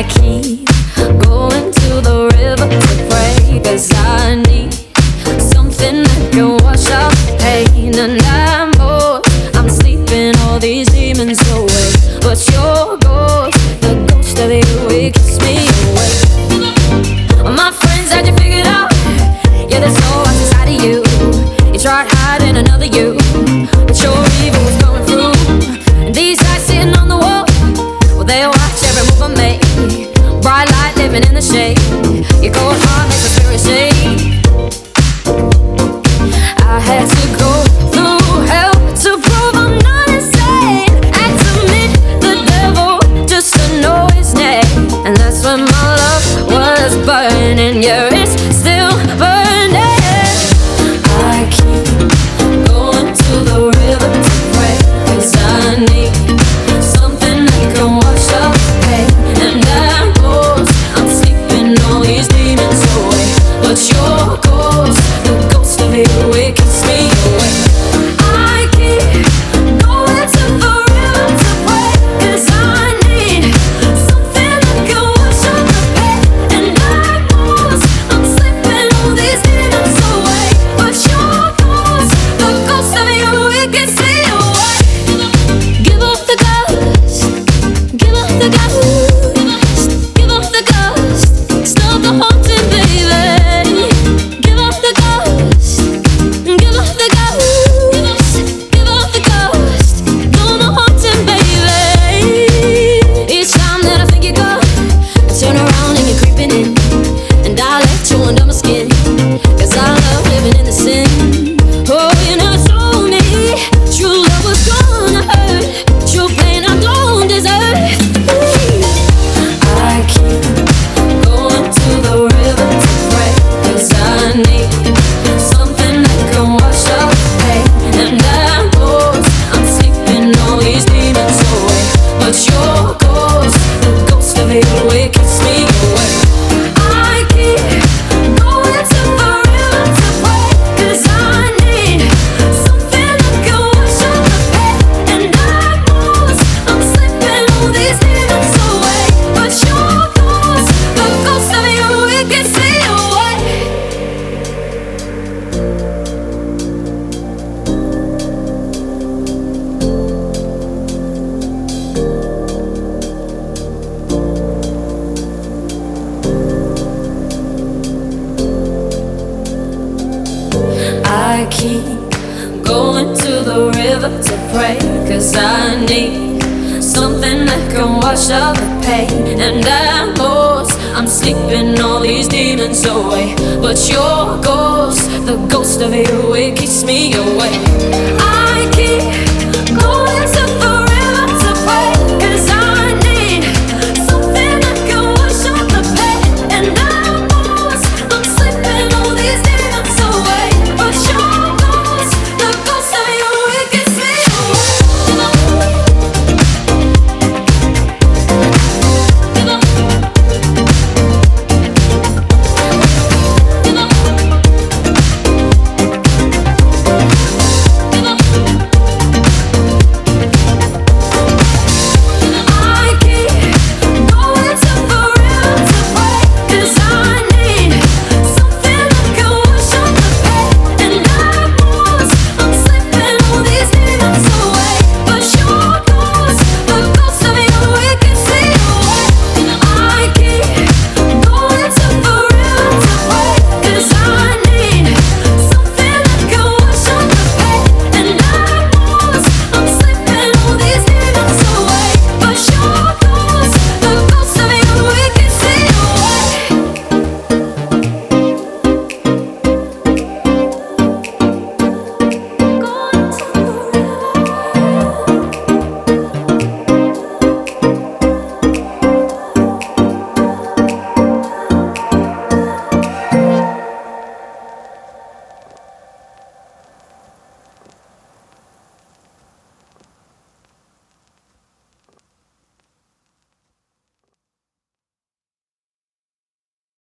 I keep going to the river to pray, 'cause I need something that can wash out the pain. And I'm sleeping all these demons away, but your ghost, the ghost of you, it keeps me awake. My friends had you figured out. Yeah, there's no one inside of you. You tried hiding another you, but your evil was coming through. And these eyes sitting on the wall, well, they watch every move I make. Bright light living in the shade. Your cold heart makes my spirit shake. I had to go through hell to prove I'm not insane. Had to meet the devil just to know his name. And that's when my love was burning. Yeah, it's still burning. I keep going to the river to pray, 'cause I need something that can wash up the pain. And I'm sleeping all these demons away, but your ghost, the ghost of you, it keeps me awake. I keep going to the river to pray, 'cause I need something that can wash up the pain. And I'm sleeping all these demons away, but your ghost, the ghost of you, it keeps me awake. Give up the ghost, give up the ghost, give up the ghost, stop the haunting, baby. Give up the ghost, give up the ghost, give up the ghost, no more haunting, baby. Each time that I think you're gone, I turn around and you're creeping in, and I let you under my skin, 'cause I love living in the sin. Oh, you never told me true love was gonna hurt, true pain I don't deserve. I keep going to the river to pray, 'cause I need something that can wash out the pain. And I'm sleeping all these demons away, but your ghost, the ghost of you, it keeps me awake. I keep going to the river to pray, 'cause I need something that can wash out the pain. And I'm sleeping all these demons away, but your ghost, the ghost of you, it keeps me awake. I keep going to the river to pray, 'cause I need something that can wash out the pain. And I'm sleeping all these demons away, but your ghost, the ghost of you, it keeps me awake.